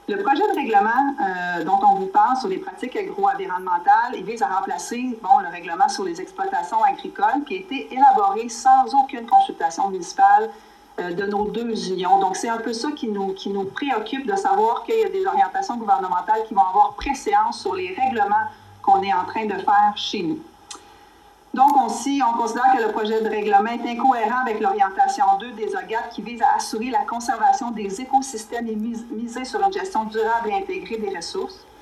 Le projet de règlement dont on vous parle sur les pratiques agro-environnementales, il vise à remplacer le règlement sur les exploitations agricoles qui a été élaboré sans aucune consultation municipale de nos deux unions. Donc, c'est un peu ça qui nous préoccupe de savoir qu'il y a des orientations gouvernementales qui vont avoir préséance sur les règlements qu'on est en train de faire chez nous. Donc, on considère que le projet de règlement est incohérent avec l'orientation 2 des OGAT qui vise à assurer la conservation des écosystèmes et miser sur une gestion durable et intégrée des ressources.